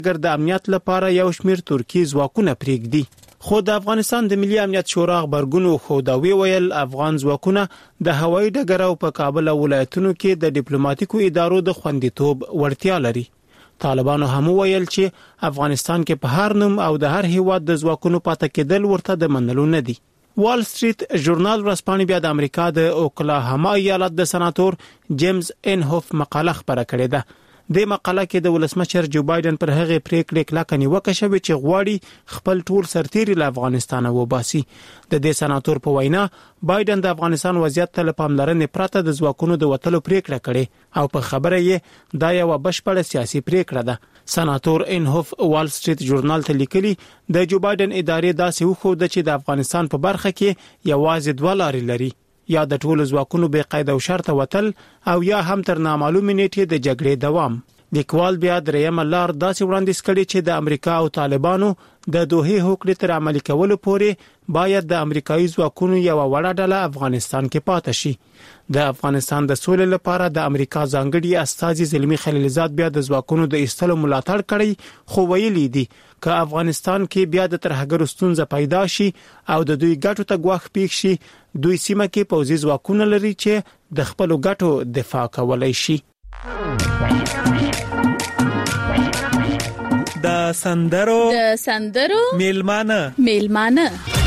ګر د امنیت لپاره یو شمیر ترکی ځواکونه پرېږدي. خو د افغانستان د ملي امنیت شورا خبرګون خو دا ویل افغان ځواکونه د هوایي ډګر او په کابل ولایتونو کې د ډیپلوماټیکو ادارو د خوندیتوب وړتیا لري. طالبانو هم ویل چې افغانستان کې په هر نوم او د هر هیواد د ځواکونو پاتې کېدل ورته د منلو نه دي. وال سټریټ ژورنال ورځپاڼې بیا د امریکا د اوکلاهاما ایالت د سناتور جیمز انهوف مقاله خبره کړې ده. د مقاله کې د ولسمشر جو بایدن پر هغه پریکړې کلکه نیوکه شوې چې غواړي خپل ټول سرتیري له افغانستان وباسي. د دې سناتور په وینا بایدن د افغانستان وضعیت ته پاملرنې پرته د ځواکونو د وټلو پریکړه کړې او په خبره یې دا یو بشپړ سیاسي پریکړه ده. سناتور انهوف وال سټریټ ژورنال ته لیکلي د جو بایدن ادارې داسې وښود چې د افغانستان په برخه کې یوازې دوه لارې لري، یا د ټولو ځواکونو بې قید او شرط وتل او یا هم تر نامعلومې نیټې د جګړې دوام. لیکوال بیا درېیمه لار داسې وړاندیز کړي چې د امریکا او طالبانو د دوحې هوکړې تر عملي کولو پورې باید د امریکایي ځواکونو یو وړه ډله افغانستان کې پاتې شي. د افغانستان د سولې لپاره د امریکا ځانګړي استازي زلمی خلیلزاد بیا د ځواکونو د ایستلو ملاتړ کړی، خو ویلي دي که افغانستان کې بیا د ترهګرو ستونزه پیدا شي او د دوی ګټو ته ګواښ پیښ شي، دوی سیمه کې پوځي ځواکونه لري چې د خپل ګټو دفاع کولای شي. د سندرو میلمانه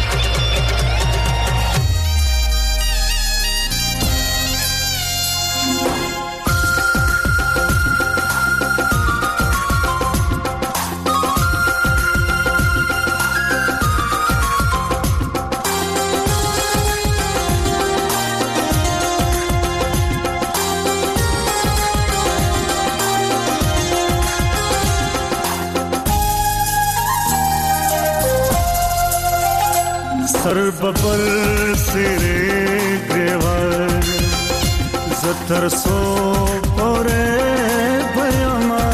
सर बबर सिरे ग्रेवाल जतर सो परे भयमा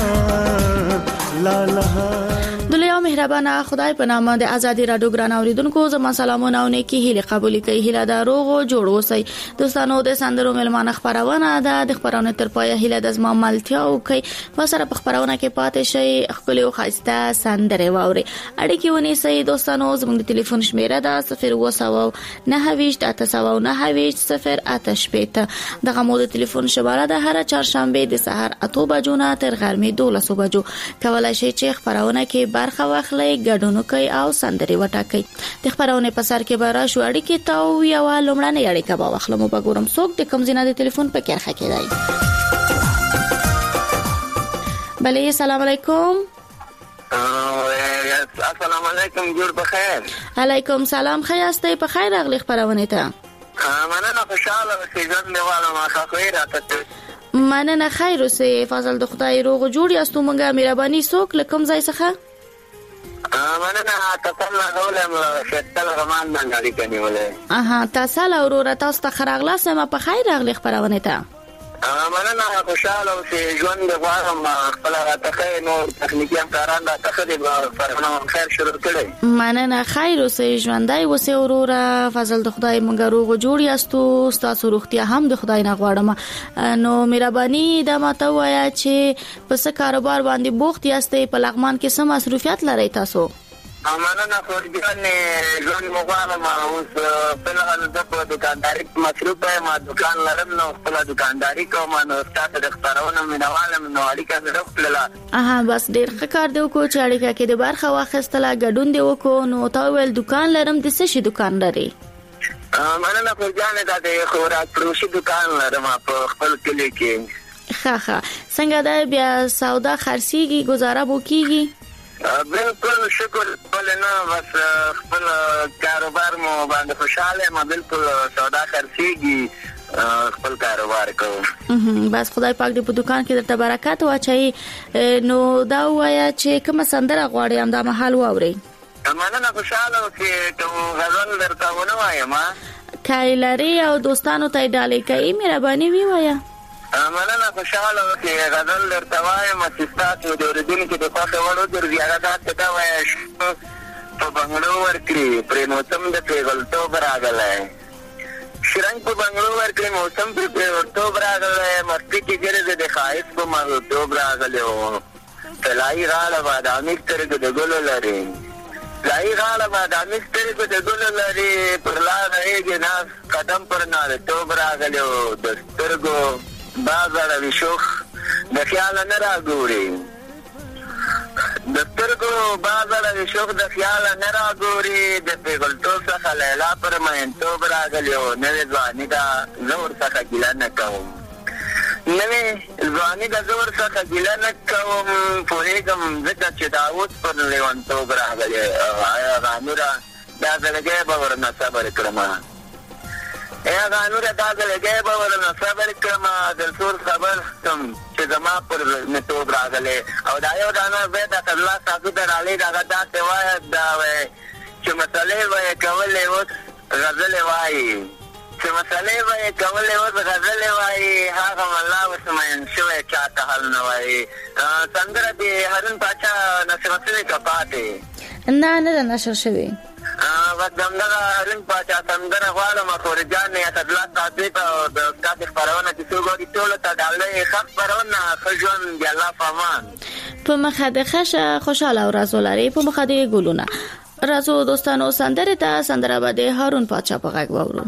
लाला دلیا مهربانه خدای په نامه د ازادي رادیو ګران اوریدونکو زما سلامونه او نیکی هیله قبول کړئ. هیله د روغ او جوړ اوسئ. دوستانو د سندرو ملمانه خبرونه ده د خبرونه تر پای هیله د زما ملتیا او کوي وسره په خبرونه کې پاتې شي خپل او خاصه سندره ووري. اړیکې ونیسئ دوستانو. زموږ د ټلیفون شمیره ده 02998 دغه مو د ټلیفون شماره ده. هر چهارشنبه د سحر 8 بجو نه تر غرمې 12 بجو کولای شئ چې خبرونه کې برخه واخلئ، ګډون کوي او سندري وټاکئ. د خبرونه په سر کې به را شو اړیکې تاو یو لمړنۍ اړیکه به واخلم په ګورم څوک د کوم زینه د ټلیفون په کارخه کې دی. بله السلام علیکم. السلام علیکم، جوړ بخیر. علیکم سلام، خیاسته په خیر اغلی خبرونه ته. مننه، خوشاله اوسئ. ځان دیواله ما خیر راته. مننه، خیر اوسئ. فضل د خدای روغ جوړ یاستو. مونږه مهرباني څوک لکم ځای څخه؟ مننه، تاسو له غولم شتل غمان باندې کنيوله. تاسو له ورور تاسو ته خراغلا سم په خیر اغلی خبرونه ته. مننه، خوشاله اوسئ. ژوند غواړم خپل راته نو تخنیکی همکاران دا تخریب فرمانه خیر شروع کړي. مننه، خیر اوسئ. ژوندای اوسئ ورور. فضل د خدای مونږ روغ جوړ یاستو. تاسو روغتیا هم د خدای نه غواړم. نو مهرباني دا ماته وایا چې پس کاروبار باندې بوخت یاستئ، په لغمان کې سم مصروفیت لرئ تاسو؟ مننه، فورجان ژوند مغواړم. اوس په لغه د دکانداري مصروف یم. دکان لرم نو خپل دکانداري کوم. نو تاسو د خبرونو مینوالم نو اړیکه زده خپللا. بس ډیر ښه کار دی وکړو چې اړیکه کې د برخه واخیستله، ګډون دی وکړو. نو تا ویل دکان لرم، د څه شي دکان لري؟ مننه، فورجان دا د خوراک فروشي دکان لرم په خپل کلی کې. ښه څنګه دا بیا سودا خرڅيږي، گزاره بو کیږي؟ بالکل شکر ولنه، بس خپل کاروبار مو باندې خوشاله ما. بالکل سودا خرڅيږي، خپل کاروبار کوم. بس خدای پاک دې په دکان کې درته برکت واچي. نو دا وایا چې کوم سندره غواړي هم دا محل واوري؟ مننه، خوشاله اوسئ. کوم غزل درته ونوایم کایلری او دوستانو ته ډالۍ کوي، مهرباني وی وایا. مننه، خوشاله اوسئ. غزل درته وایم چې تاسو د اوریدونکو د خوښه وړو در زیاده تاسو ته وایي په بنگلو ورکړي پرې موسم د پیغلتوب راغلی. شرنګ په بنگلو ورکړي موسم پرې پیغلتوب راغلی. مستی کې ګرځې د ښایست په مغلتوب راغلی و. تلای غاړه بادامي سترګې د ګلو لري تلای غاړه بادامي سترګې د ګلو لري پر لاره یې ناس قدم پر نارتوب راغلی و د سترګو باز اړوي شوخ د خیاله نه راګوري د سترګو باز اړوي شوخ د خیاله نه راګوري د پیغلتوب څخه لیلا پر مینتوب راغلی و نوې ځواني ده زه ورڅخه ګیله نه کوم نوې ځواني ده زه ورڅخه ګیله نه کوم پوهېږم ځکه چې دا اوس پر لیونتوب راغلی آیا غانوره دا زړګی به ورنه صبر کړمه یا غانوره دا زړګی به ورنه صبر کړمه د سور خبر کم چې زما پر متوب راغلی او دا یو دانه بیا د الله ساقي ته رالی دغه داسې وایه دا وایي چې مسلې به یې کولې اوس غزلې وایي چې مسلې به یې کولې اوس غزلې وایي هغه ملا اوس مین شوی چا ته حل نه وایي سندره د هارون پاچا نشر شوې که پاتې نه ده نشر شوې دغه هارون پاچا سندره غواړم خورجان اسدالله صاحب ته د استاد خپرونه چې څوک ګوري ټولو ته ډالۍ ښه خپرونه ښه ژوند د الله په امان په مخه د ښه خوشحاله ورځ ولرئ په مخه د ګلونه راځو دوستانو سندره ته سندره به د هارون پاچا په غږ واورو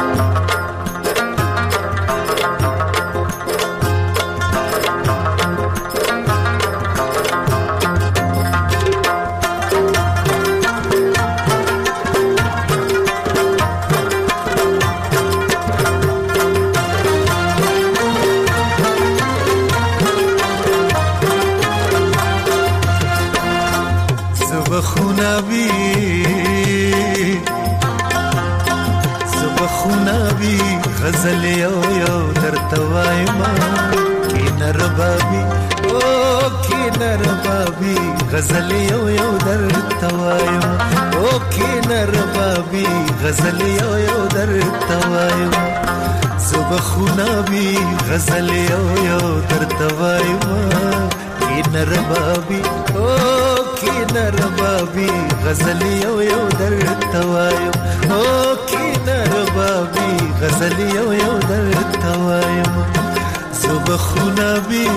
زبخوناوی غزل یو درته وایم کینر بابی او کینر بابی غزل یو درته وایم او کینر بابی غزل یو درته وایم زبخوناوی غزل یو درته وایم کینر بابی او کینر بابی غزل یو درته وایم او کینر بابی غزل یو درته وایم زبخوناوی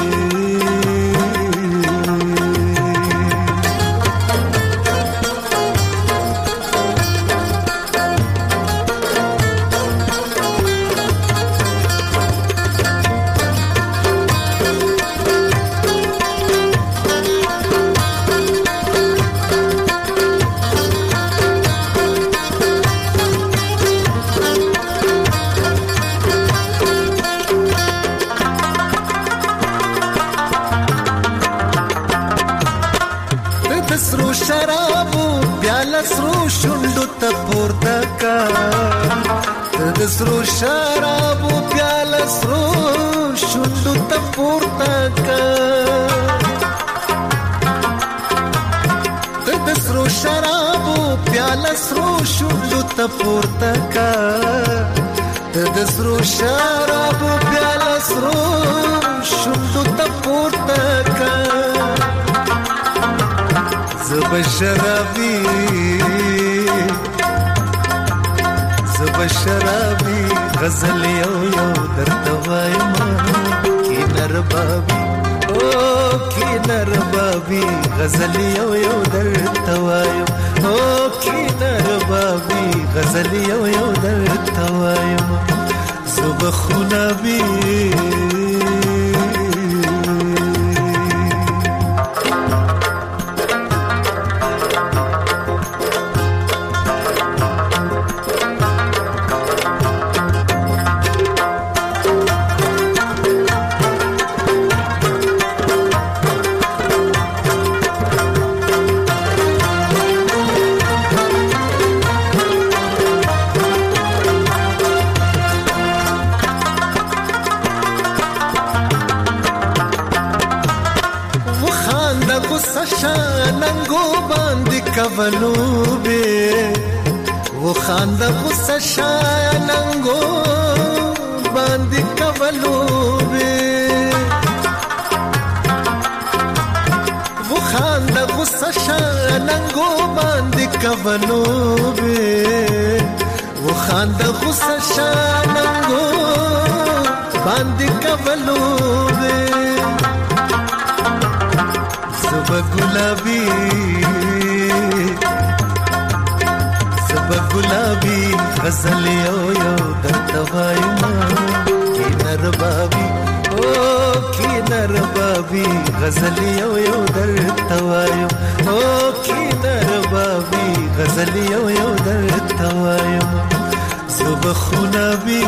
سرو شوندو ته پورته کا د سرو شرابو پیاله سرو شوندو ته پورته کا د سرو شرابو پیاله سرو شوندو ته پورته کا د سرو شرابو پیاله سرو شوندو ته پورته کا زبشرابی غزل یو درته وایم کینر بابی او کینر بابی غزل یو درته وایم او کینر بابی غزل یو درته وایم زبخوناوی کولوبه و خانده غصه شایننگو باندې کولوبه و خانده غصه شایننگو باندې کولوبه و خانده غصه شایننگو باندې کولوبه زبا گلابی غزل یو درته وایم کی نربابي او کی نربابي غزل یو درته وایم او کی نربابي غزل یو درته وایم زبا خونابي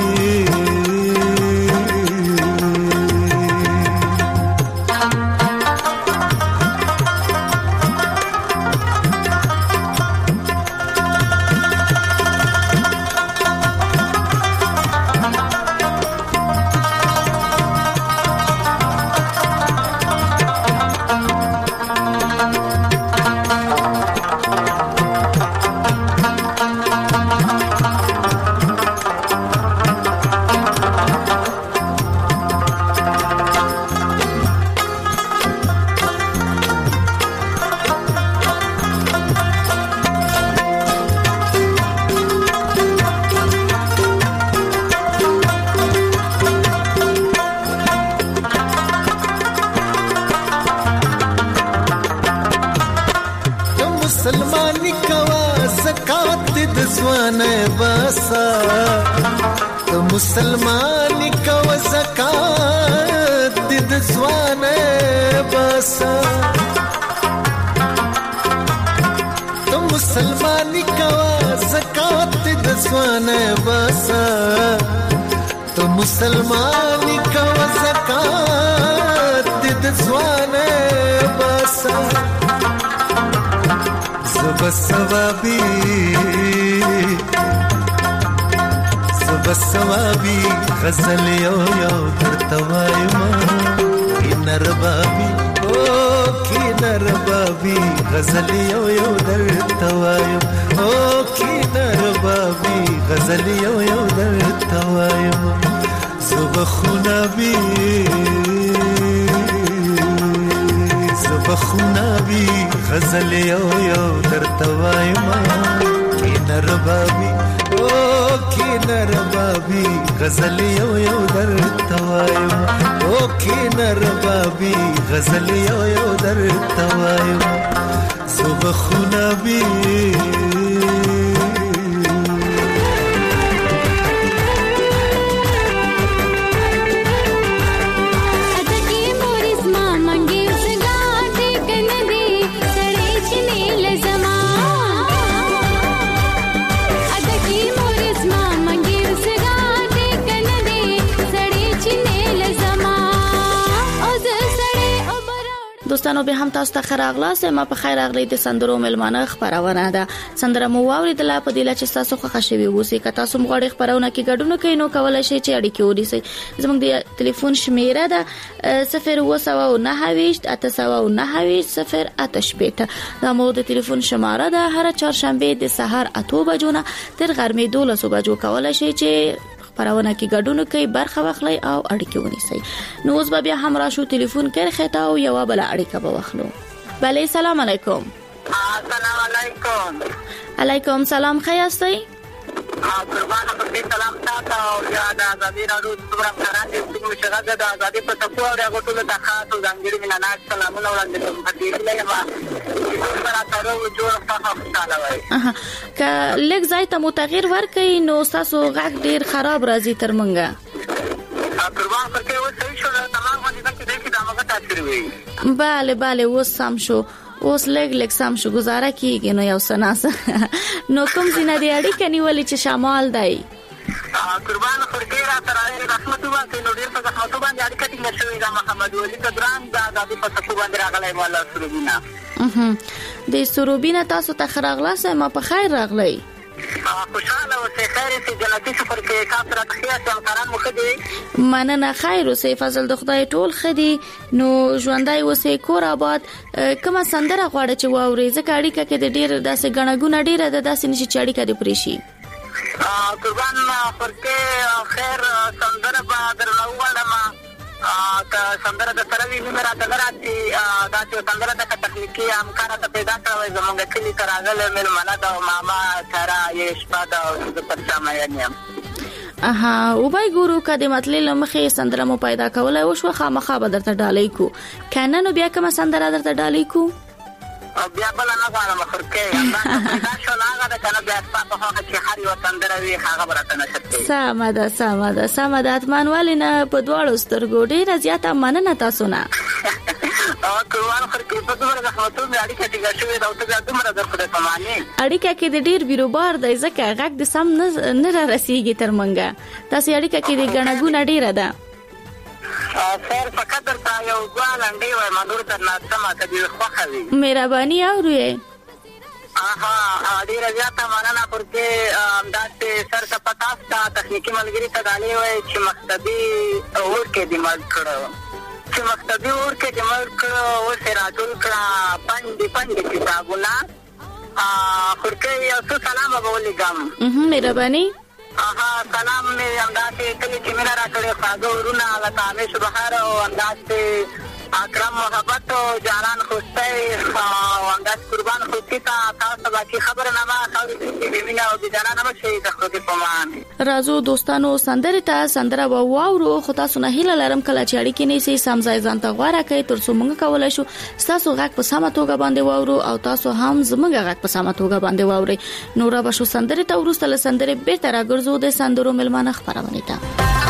مسلمانی کوا زکات د ځوانه باسا ته مسلمانی کوا زکات د ځوانه باسا ته مسلمانی کوا زکات د ځوانه باسا ته مسلمانی کوا زکات د ځوانه باسا زبا ثوابي غزل یو درته وایم کی نربابي او کی نربابي غزل یو درته وایم او کی نربابي غزل یو درته وایم زبا خونابي بخونابي غزل یو درته وایم کی نربابي او کی نربابي غزل یو درته وایم او کی نربابي غزل یو درته وایم زه بخونابي دوستانو به هم تاسو ته خراغلاس ما په خیر اغلی د سندرو ملمانه خبرونه ده سندره مو واوریدله په دله چې تاسو خوښ شوي وسی که تاسو مغړی خبرونه کې ګډون کوي نو کولای شئ چې اړیکې ونیسئ زموږ د ټلیفون شمیره ده 02998 دا مو د ټلیفون شماره ده هر چهارشنبه د سحر 8 بجو نه تر غرمې 12 بجو کولای شئ چې خبرونه کې ګډون کوي برخه واخلي او اړیکې ونیسي نو اوس بیا هم راشو ټلیفون کې خطا او یو بل اړیکه به واخلو بله سلام علیکم السلام علیکم علیکم سلام خیاستئ قربانه په دې سلام تاسو او یا د ازادي راډیو پروګرام سره چې موږ شغله د ازادي په تاسو او هغه ټول د خاصو ځانګړي مینانات سلامونه وړاندې کوم په دې لګه ما سره تاسو جوړ تاسو تعالی وای که لږ ځای ته متغیر ورکړي نو تاسو غږ ډیر خراب راځي تر منګه قربان پر کې و صحیح شو تمام باندې چې دا موږ تاثیر وي bale اوس سم شو اوس لګ سم شو گزاره کیږي نو یو سناس نو کوم زینه دی اړیکه نیولې چې شمال دی قربان پر کې را تر رحمت باندې نو ډیر په رحمت باندې اړیکه ټینګه شوې ده محمد ولی قدران دا د په تاسو باندې راغلی مولا سروبینا د سروبینا تاسو ته خراغلاسه ما په خیر راغلی خوشاله اوسې خیر سي جنتي سفر کې تاسو راته خیاط امکانات مو خدي مننه خیر اوسې فضل د خدای ټول خدي نو ژوندۍ اوسې کور آباد کومه سندره غواړي چې واوري ځکه اړیکه کې د ډیر داسې غنګونه ډیره د داسې نشي چې اړیکه دې پریشي قربان پرکه خیر سندره به درنوړم که سندره د سره وی نمبر راته راځي دا چې سندره د تکنیکی امکانات پیدا کړو زموږ کلی تراغله ملمنه دا ماما سره یې شپه دا د پرچا مې نیم اها او بای ګورو کده مطلب مخې سندره مو پیدا کولای او شو خامخا به درته ډالۍ کو کنه نو بیا کوم سندره درته ډالۍ کو بیا بل نه غواړم خورکې دا شو لاغه د کنه بیا تاسو هغه چې هر یو سندره وی هغه برته نشته سمه ده اتمان ولینه په دواړو سترګو ډیره زیاته مننه تاسو نه او کومه خورکې په دومره زحمتو مې اړیکه ټینګه شوې دا او ته دومره درخه په معنی اړیکه کې د ډیر بیروبار د ځکه غږ د سم نه رسیږي تر منګه تاسو اړیکه کې د غنګونه ډیره ده خیر فقط درته یو ګوالنډي وای مانور تر ناسمه کدي خوخوي مهرباني اورئ ډیره زیاته مننه پرته داسې سر ته پتاستا تخنیکی ملګری ته دالې وای چې مقصدي ورکه دې مال کړو چې مقصدي ورکه دې مال کړو او سراټول کړه پاندې کتابونه خورکه یو څه سلام به ولګم مهرباني سلام مې انداسې کلی چې مې راکړې خواږه ورونه لکه همیش بهار او انداسې اکرم محبت او جانان خوشتای او انداز قربان خوشتی تاسو باقي خبره نه ما خاورې کې بمینا او د جانان مشه د خپل پمان رازو دوستانو سندره واورو خو تاسو نه هیله لرم کله چې اړیکې نیسي سمځای ځان ته غواره کوي تر څو موږ کولای شو تاسو غږ په سمه توګه باندې واورو او تاسو هم زموږ غږ په سمه توګه باندې واوري نو را بشو سندره ته ورسته سندره بیرته راګرځو د سندرو ملمانه خبرونه ته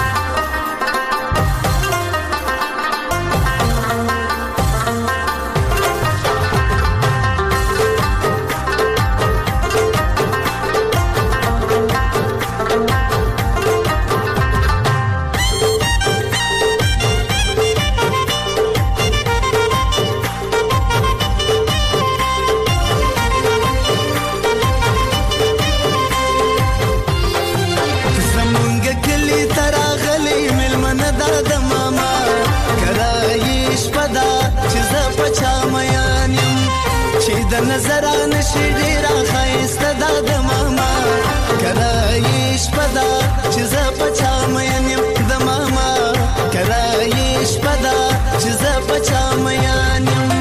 نظران شډی را خایسته د ماما کرایش پدا چې ز پچا مېنم د ماما کرایش پدا چې ز پچا مېنم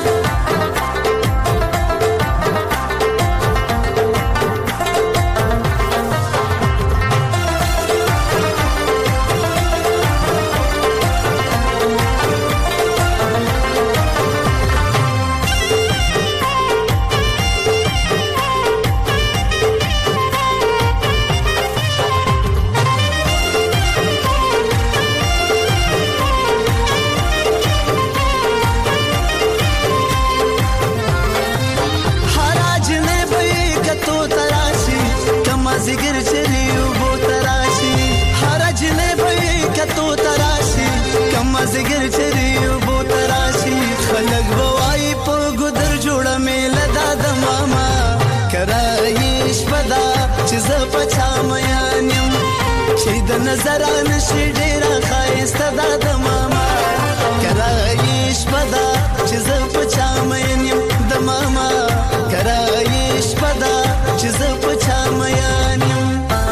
زګر چریو بو تراشی خلق بوای په ګدر جوړه میله د ماما کرایش پدا چې ز پچا مېنم چې د نظران شډی را خایسته د ماما کرایش پدا چې ز پچا مېنم د ماما کرایش پدا چې ز پچا مېنم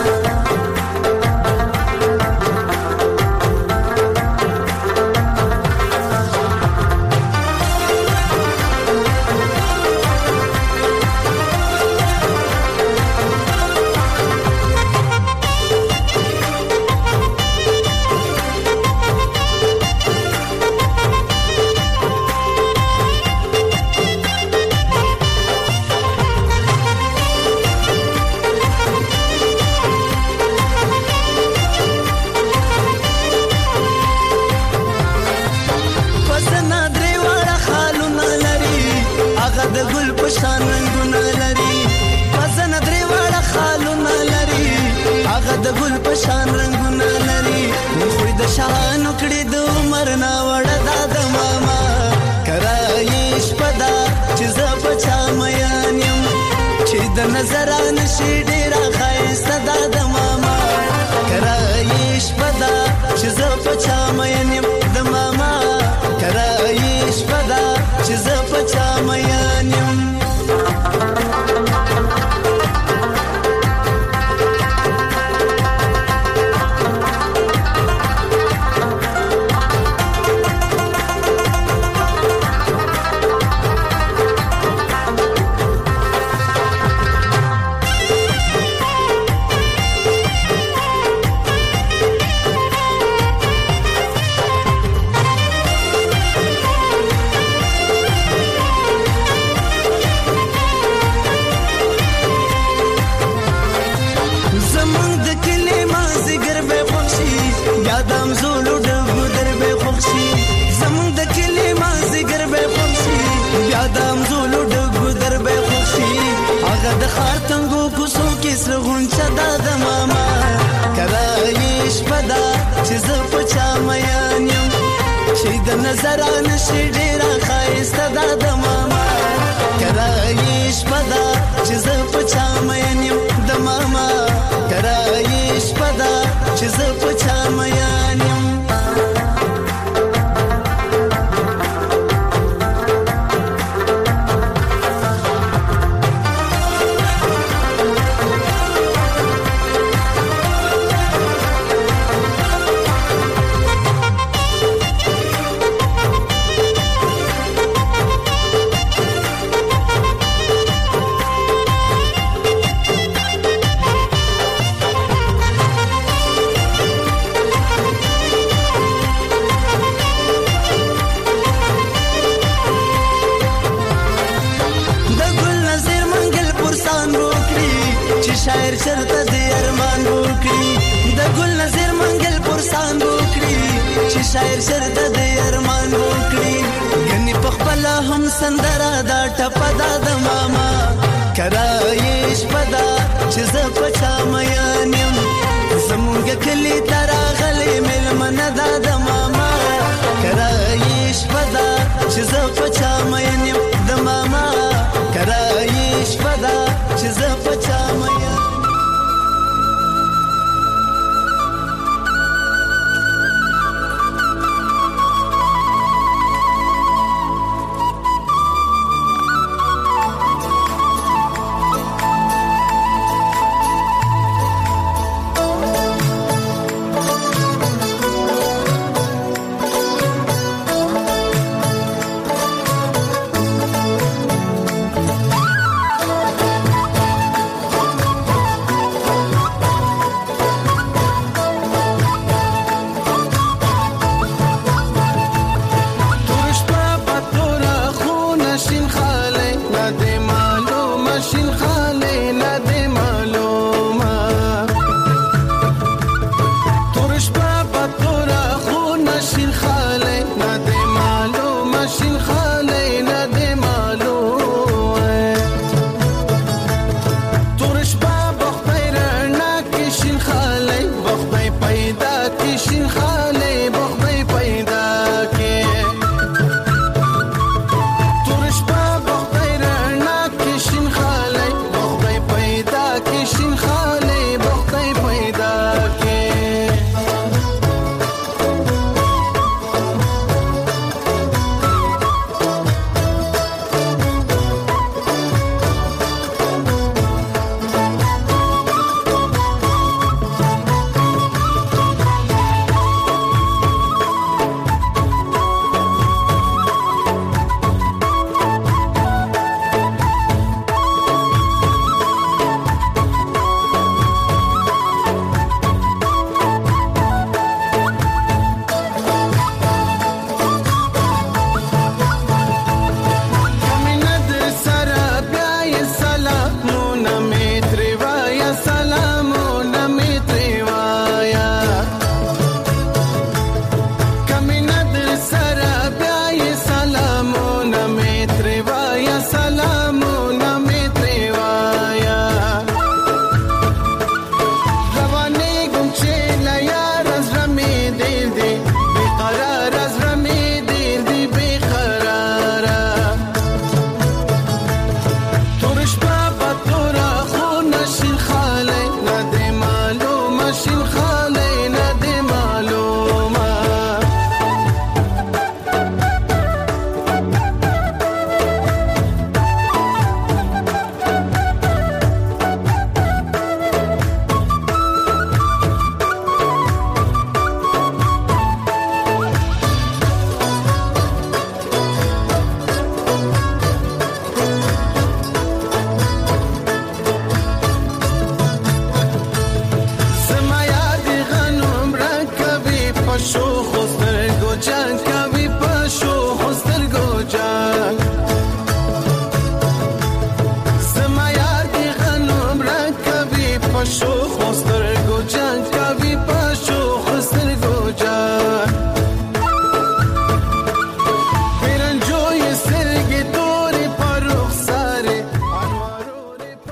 شانو کړي د عمر نا وړه د ماما کرایش پدا چې ز پچا مېنم چې د نظران شي ډیر خایسته د ماما کرایش پدا چې ز پچا مېنم د ماما کرایش پدا چې ز پچا مېنم دام زولو ډګو دربه خوشي هغه د خار تنګو کوڅو کې سرغون چدا د ماما کرایش پدا چې ز پچا مېن یم چې د نظر نشي ډیر خایسته د ماما کرایش پدا چې ز پچا مېن یم د ماما کرایش پدا چې ز پچا مېن یم شاعر چرته د ارمان وکړي د ګل نظر منګل پرسان وکړي چې شاعر چرته د ارمان وکړي غني په خپل هم سندرا دا ټپدا د ماما کرایش پدا چې ز پچا مېن یم زمونږ کلی ترا غلې ملمنه دا د ماما کرایش پدا چې ز پچا مېن یم د ماما کرایش پدا چې ز پچا مېن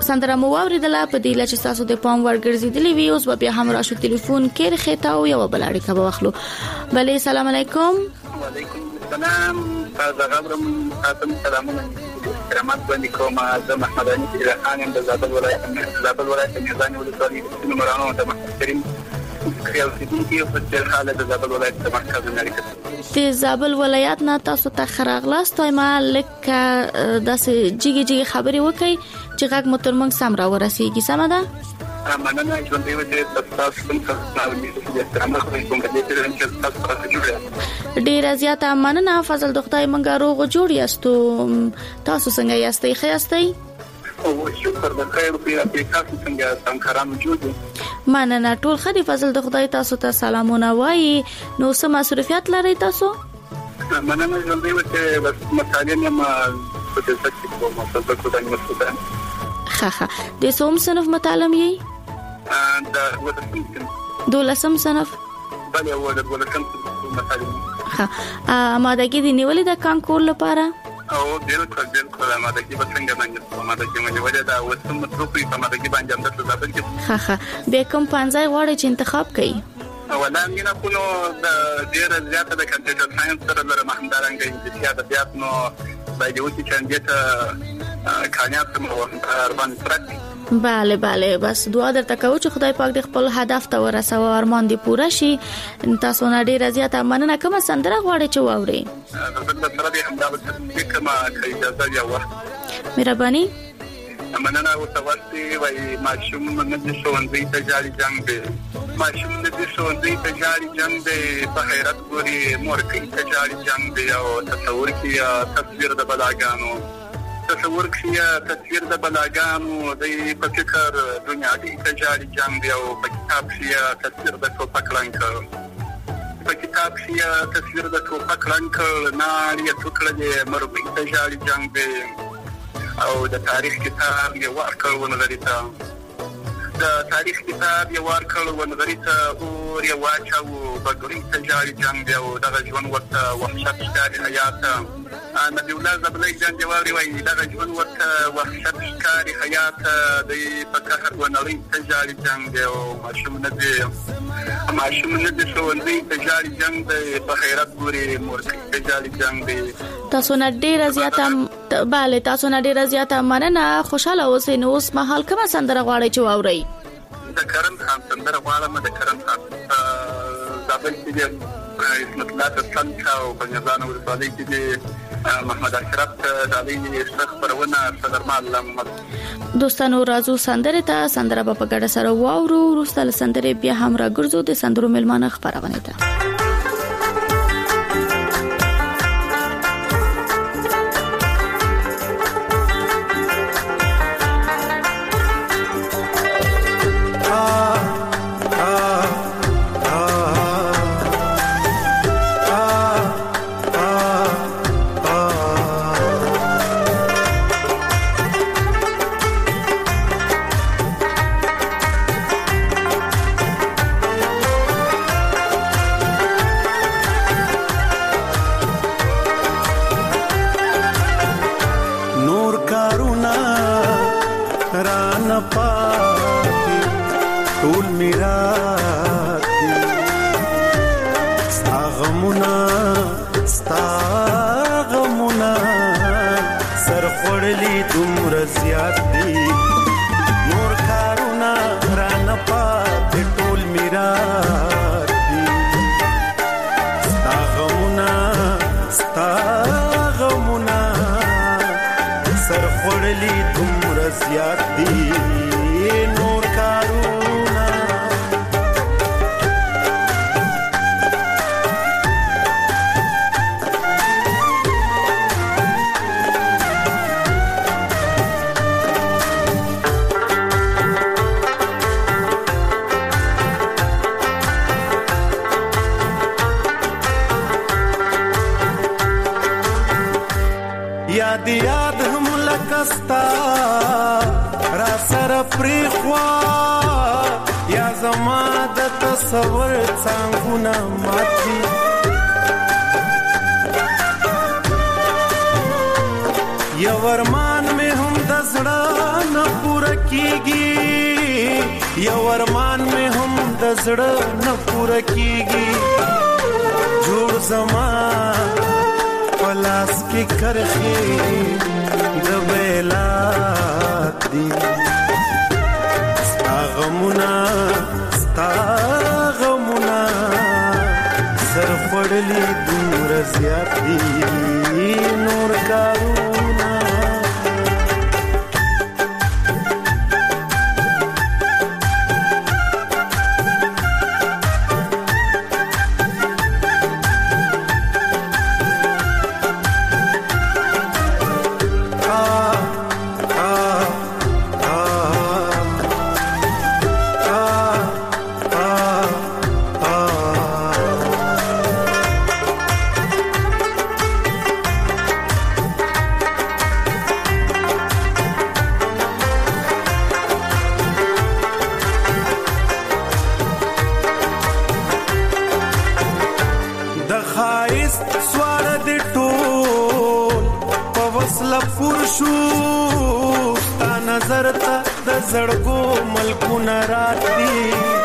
سندره مو اوریدله په دې لچ تاسو د پام ورګرځیدلی وی اوس بیا هم راشو ټلیفون کې رخته او یو بل اړیکه به واخلو. بله السلام علیکم. وعلیکم السلام. تاسو غبرم تاسو سلامونه کرامات باندې کوم. زه محمد علي خان د زابل ولایت میزان ولسوالۍ د نمرانو د محترم خیال سیدونکي په څیر حاله د زابل ولایت د مرکز نړۍ د زابل ولایت نه تاسو ته خراغلاست ما لکه داسې جګی خبري وکي چې غږ مو تر موږ سم را ورسیږي. سمه ده؟ مننه چې دوی وځي تاسو څنګه ډیر زیاته مننه. فضل د خدای منګه روغ جوړ یاستو. تاسو څنګه یاستئ؟ ښه یاستئ؟ او شکر د خیر په تاسو څنګه څنګه موجود. مننه ټول خدي. فضل د خدای تاسو ته سلامونه وایي. نو څه مصروفیت لرئ تاسو؟ مننه چې دوی وځي بس مطالعه ما په دې څه کې کومه څه کوم د مسعودان خخه د څوم صنف مطالعه یې؟ دولسم صنف. بله و د دولسم مطالعه. ها آمادګي دی نیولې د کانکور لپاره؟ او بالکل آمادګي به څنګه باندې آمادګي باندې ولې دا وسم مطلوبي آمادګي باندې هم د زابل کې خخه به کوم پنځای غواړي چې انتخاب کړي؟ ولا مینا کونو د ډیر زیاته د کمپیوټر ساينس سره لره محمدارنګ انجنیري ادبیات نو باید وتی چې اندته کانیات مو ارمان پرتی. بله بس دعا درته کوم چې خدای پاک دې خپل هدف ته ورسوي او ارمان دې پوره شي. تاسو نه ډیر زیاته مننه. کومه سندره غواړئ چې واورئ؟ زه سره دې همدا کومه اجازه یا وخت مهرباني. مننه او توسي وای ماشوم نه دي شوندې ته جاري جنگ دي. ماشوم نه دي شوندې ته جاري جنگ دي. په حیرت ګوري مور کې ته جاري جنگ دي. او تصور کې تصویر د بلاګانو تصویر د بلاګانو د په فکر دنیا دې ته جاري جنگ دي. او په کتاب کې تصویر د ټوپک لنک ناري ټوکړه مربي ته جاري جنگ دي. او د تاریخ کتاب یو ورکړ ونغریتا او یو واچو بګری ته جاري جنگ دی. او دغه ژوند ورته وحشت ښکاري حیات. نبی الله زبلای جان جواري وای دغه ژوند ورته وحشت ښکاري حیات د په قهر ونړۍ ته جاري جنگ دی. او ماشوم نه دي شوندې ته جاري جنگ دی. په حیرت ګوري مور ته جاري جنگ دی. تاسو نه ډیر زیاته مننه. خوشاله اوسئ. نو اوس مهال کومه سندره غواړئ چې واورئ؟ د کرم خان سندره غواړم. د کرم خان زابل کې اسمت الله تصنع او بنځان ولسوالۍ کې محمد اشرف د علي شیخ پرونه صدرمال محمد. دوستانو راځو سندره ته. سندره په ګډه سره واورو. وروسته سندره بیا هم راګرځو د سندرو ملمانه خبرونه ته. یاد هم لکستا را سره پریخوا یا زما د تصور څنګهونه ماتي یو ورمان مې هم د زړه نه پوره کیږي یو ارمان مې هم د زړه نه پوره کیږي جوړ زما پلاس کې کرخي د بیلات دی غمونا سر پړلی دور زیاتی نور کارونا زړګو ملکونه راتي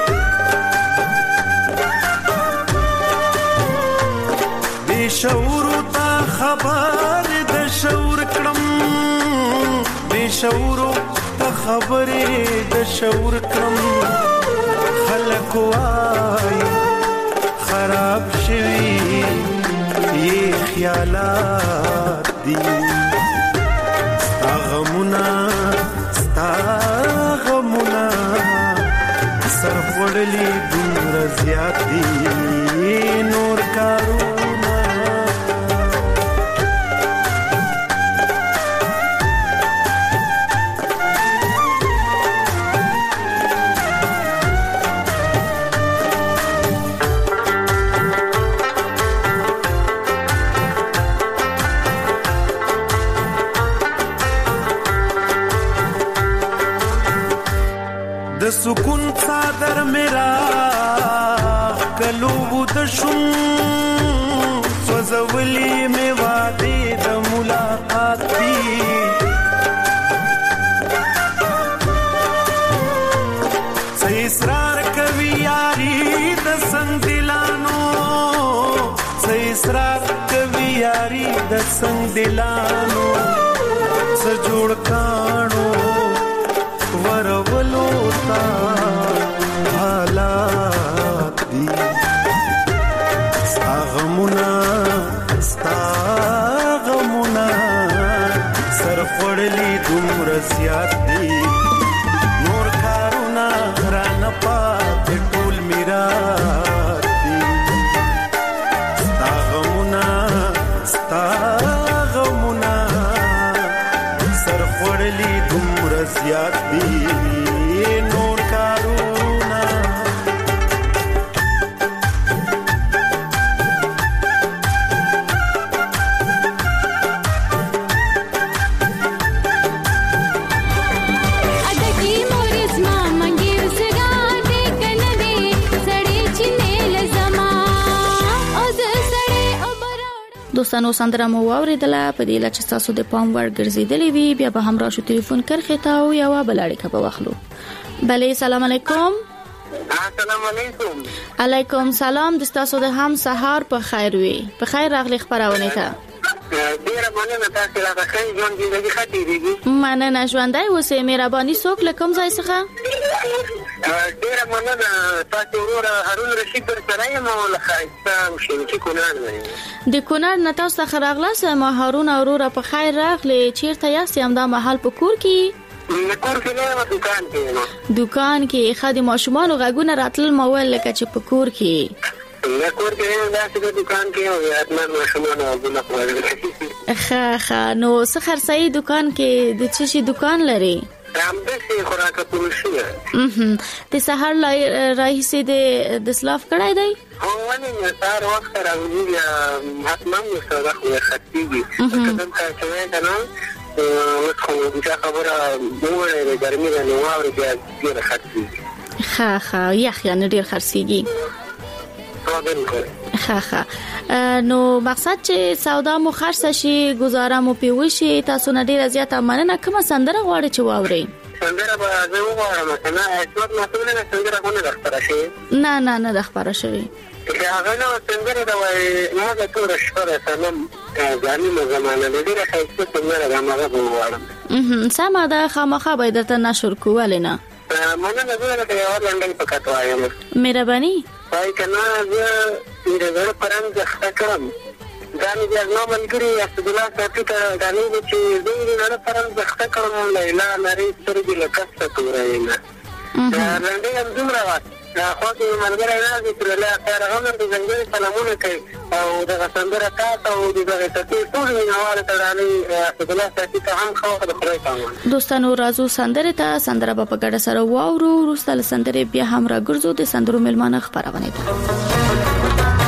بے شعور تا خبر د شعور کړم بے شعور تا خبر د شعور کړم خلک وای خراب شوی یہ خیالات دی غمونه غمونا سر پړلی دور زیاتی نور کارونا سکون صادر میرا کلو د شوم سوزولی می وعده د ملاقات دی سې اصرار کوي یاري د څنګ دلانو سې اصرار کوي یاري د څنګ دلانو س جوړ کانو ورولو تا حالات دی ستاغمونا سر خوڑلی دمر زیاد دی نور کارونا رانا پات ټول میرات دی ستاغمونا سر خوڑلی دمر زیاد دی نور کارونا ادکی مورز ما منګي وسګا دې کنه دې سړې چینه لزما او زه سړې اوبراړ دوستانو سندره مو واوریدله په دې لچ تاسو د پام ور ګرځیدلې وی بیا به هم راشو ټلیفون کرخه تا او یا بلاړې کبه واخلو بله سلام علیکم السلام علیکم علیکم سلام د تاسو د هم سهار په خیر وي په خیر راغلی خبرونه ته ډیره مننه تاسو راغلی ژوند دې خاطرېږي مننه ژوندای اوسې مهرباني څوک لکم ځای څخه ډیره مننه تاسو ورور هارون رشید سره یم او لخوا شینکی کونړ د کونړ نه تاسو څخه راغلاس ما هارون اورور په خیر راغلی چیرته یاست هم دا محل په کور کې کور کې نه دکان کې خادم ماشومان غږونه راتل مول لکه چې په کور کې کور کې داسې د دکان کې او اتمن ماشومان غږونه کوي نو څه خرڅي دکان کې د څه شي دکان لري هم د خوراک پروشي د سحر راهیسه د سلاف کړای دی هو ونی سار وخت راوړي حتما مې سره خو خطيږي کله چې نه خو دا خبره موږ د ګرمي د نوور د ډیر خطيږي یخ یعنی ډیر خرڅيږي ها نو مقصد چې سودا مو خرڅ شي گزاره مو پیوشي تاسو نه ډیره زیاته مننه کومه سندره غواړئ چې واورئ سندره به زه وغواړم کنه اسمت مسؤلینه سندره خو نه خبره شي نه د خبره شوی هغه نو سندره دا وای ما ټول شپه سلام ځاني زمانه لري خاصه سندره دا ما وغواړم سما دا خامخا به درته نشر کوواله نه مننه زه ته یو لنډه پکات وایم مهرباني پای کنه زه دغه پران ځخته کړم دا مې نو ملګری اسد الله صاحب ته دا نه چې زه نه پران ځخته کړم لیلا لري سترګې لکسته کوراینا لنډه هم دومره وات خو دې ملګری راځي چې له اخر هغه د څنګه سلامونه کوي او د سندره تاسو او د تاسو ټول نواره ترانه اسد الله صاحب ته هم خو د خدای پامان دوستانو راځو سندره ته سندره په ګډه سره واورو وروسته سندره بیا هم راګرځو د سندرو ملمانه خبرونه ده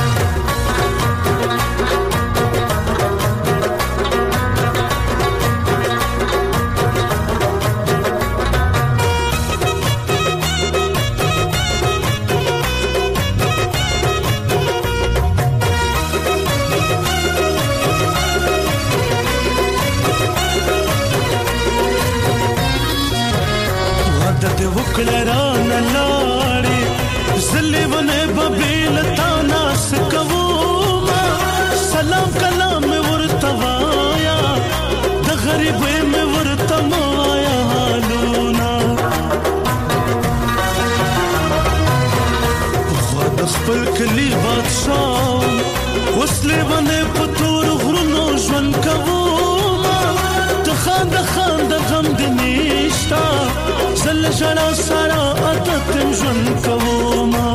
خپل کلی بادشاہ وسله باندې پتور غرونو ژوند کوما ته خاند غم دې نشتا زل جنا سارا عادت ژوند کوما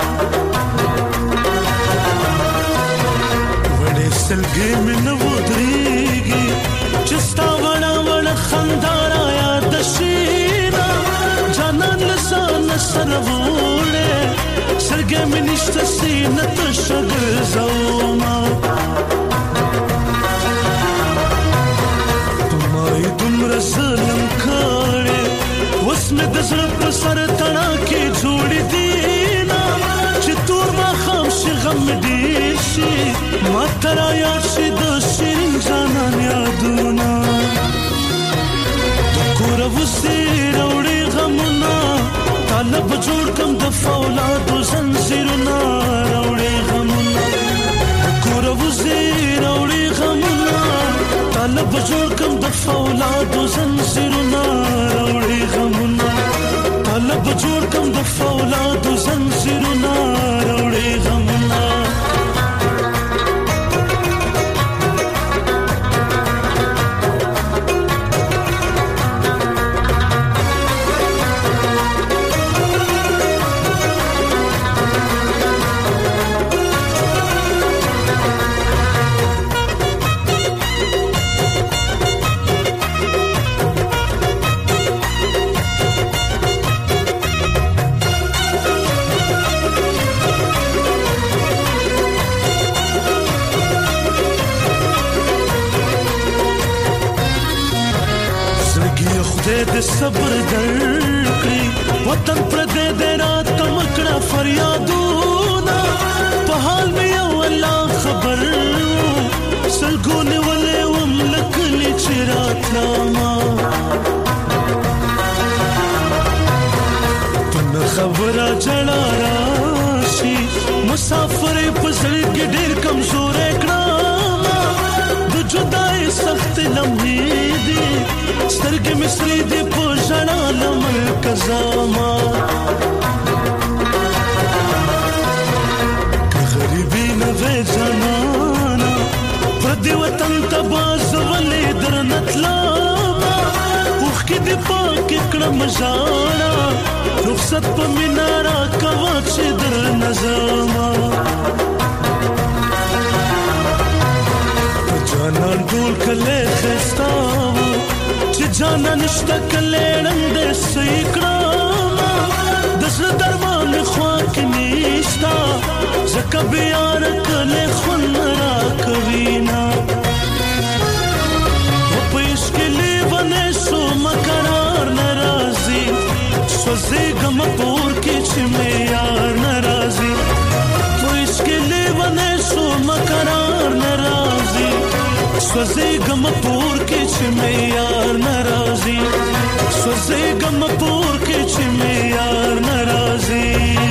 وړې سلګې مې نو درېږي چستا وړ خندارا یاد شینا جانان لسان سرونه سرګې مې نشته سینه ته شګر زوما پمای دومره سلام کړې اوس مې د زړه په سر تڼا کې جوړې دینا چې تور ما خام شي غم دې شي ما ترا یاد شي د شیرین جانان یادونه د کور وسیر وړې غمونه طالب جوړ کم د فولادو زنجیرونه راوړې غمونه کور وزیر راوړې غمونه طالب جوړ کم د فولادو زنجیرونه راوړې غمونه طالب جوړ کم د فولادو زنجیرونه راوړې غمونه د صبر درکړي وطن پر دې رات مکړه فریادونه په حال مې الله خبر سلګونه ولې وملکلي چې راتلما په خبره جړا راشي مسافر په زړه کې ډېر کمزور کړه د جدای سخت لمحې دي سترګې مصری دې په ژړا لمر کزما غریبي نه وې جانانا پردي وطن ته باز ولې درنتلا وخ کې دې پاک کړم ژړا رخصت په مینارا کوا چې در نظما جانان ټول کله خستاو چې جانان نشته کله رنگ سېکړه د زړه درمان خو کې نشتا زکه بیار کله خون را کوینا په پېښ کې لیونه سو مقرار ناراضي سوځي ګم پور کې چې مې یار ناراضي په پېښ کې لیونه سوځېږم پور کې چې مې یار ناراضي سوځېږم پور کې چې مې یار ناراضي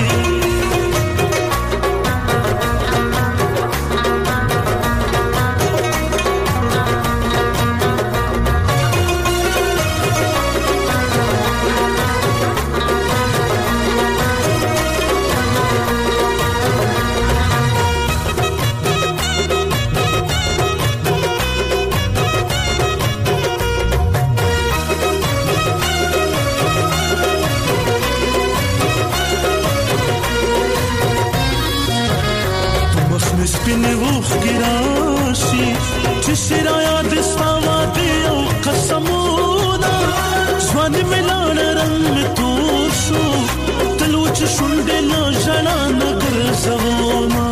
سپینې اوښکې راشي چې شرایا د ستا دی او قسمونه ځواني مې لاړه رنګ مې تور شو تل وچې شونډې له ژړا نه ګرځومه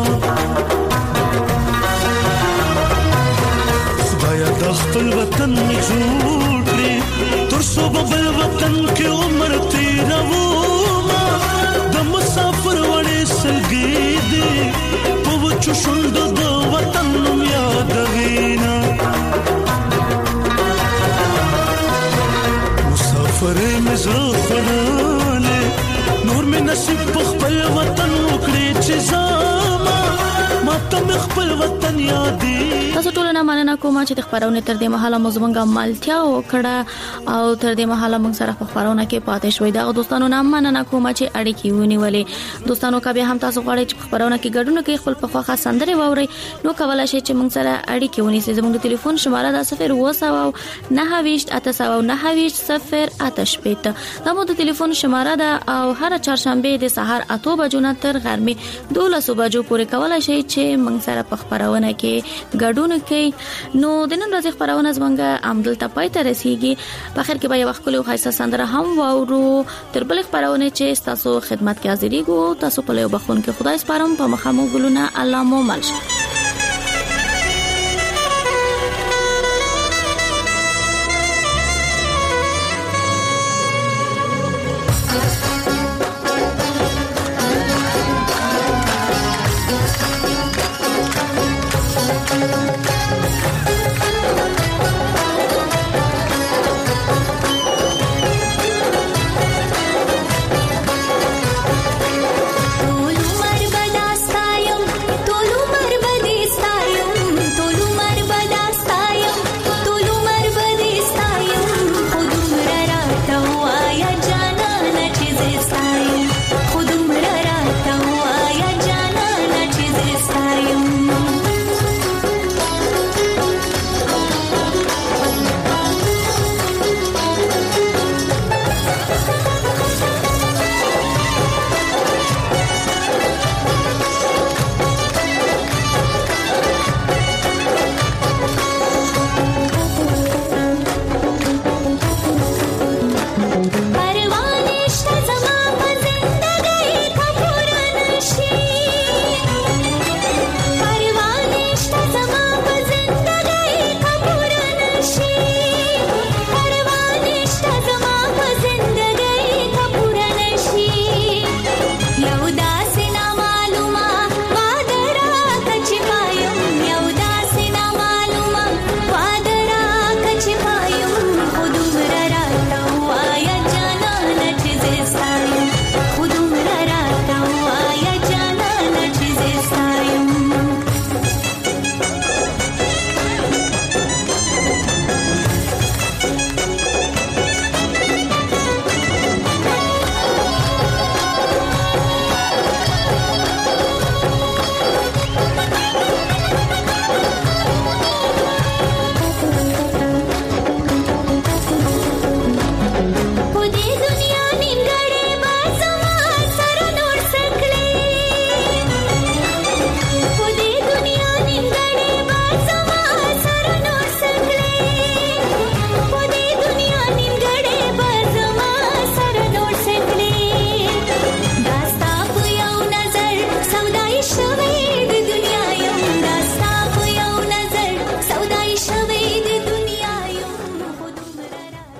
خدایه دا خپل وطن مې جوړ کړې تر څو به بل وطن کې عمر تېرومه د مسافر وړې سلګۍ دي چو شوند د وطن نوم یادوینا مسافر مزرو خړاله نور مې نصیب په خپل وطن وکړي چې زما ماته خپل وطن یادې تاسو ټول نه مننه کوم چې خبرونه تر دې مهاله مزمنګ مالتیا وکړه او تر دې مهاله موږ سره په خبرونه کې پاتې شوې دا دوستانو نه مننه کوم چې اړیکې ونیولې دوستانو کا به هم تاسو غواړئ چې خبرونه کې ګډون کې خپل په خوخه سندره ووري نو کولای شئ چې موږ سره اړیکې ونیسئ زموږ ټلیفون شماره دا 0 دا مو د ټلیفون شماره ده او هر چهارشنبه د سحر 8 بجو نه تر غرمه 12 بجو پورې کولای شئ چې موږ سره په خبرونه کې ګډون کوي نو د نن ورځې خبرونه زمونږ عمدل ته پای ته رسیږي په اخر کې به یو خپل خاصه سندره هم وورو تر بل خبرونه چې تاسو خدمت کې حاضرې ګو تاسو په یو بخون کې خدای سپارم په مخامو ګلونه الله مو ملشه